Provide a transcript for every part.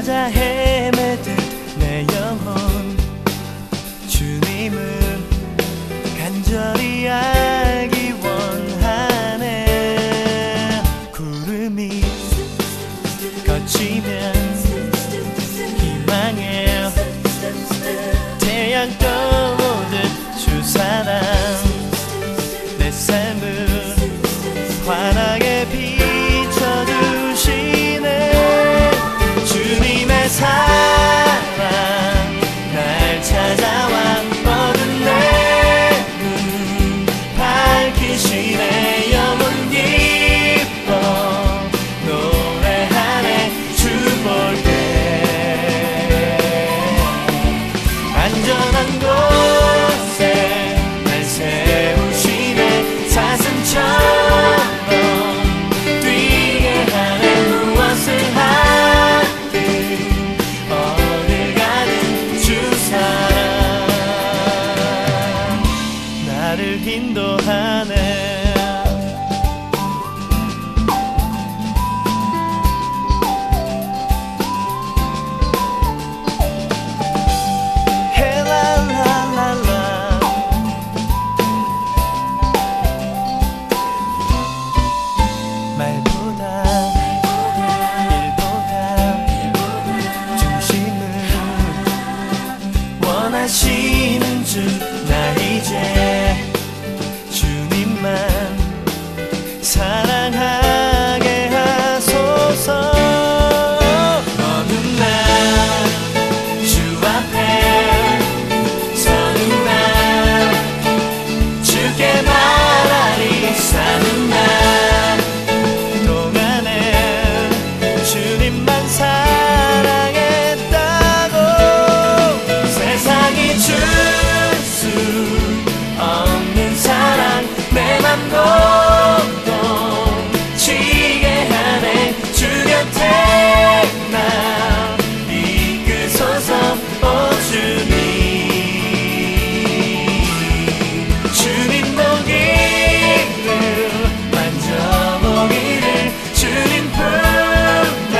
찾아 헤매듯 내 영혼 주님을 간절히 알기 원하네. 구름이 거치면 희망의 태양 떠오듯 주 사랑 내 삶을 환하게 비춰주시네. 주님의 사랑 날 찾아와 어두운 내 눈 밝히시네. 영원 기뻐 노래하네. 주 볼 때 안전한 곳에 날 세우시네. 사슴처럼 뛰게 하네. 무엇을 하든 어딜 가든 주 사랑 나를 인도하네. 헬랄랄랄라 말보다 일보다 중심을 원하시는 주 나 이제 주님만 사랑하게 하소서. 어느 날 주 앞에 서는 날 주께 말하리. 사는 날 동안에 주님만 사랑했다고. 세상이 줄 수 없는 사랑 내 맘 고동치게 하네. 주 곁에 날 이끄소서. 오 주님 주님 보기를 만져보기를 주님 품에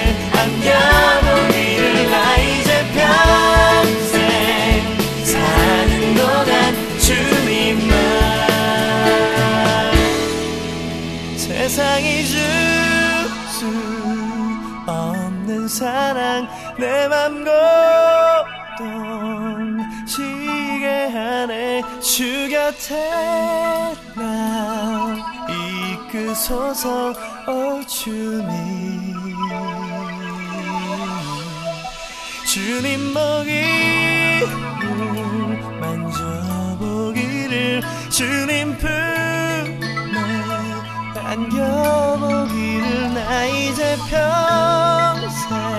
안겨보기를. 나 이제 평생 사는 동안 주님만. 세상이 줄 수 없는 사랑 내 맘 고동치게 하네. 주 곁에 날 이끄소서. 오 주님 주님 보기를 만져보기를 주님 품에 안겨보기를. 나 이제 평생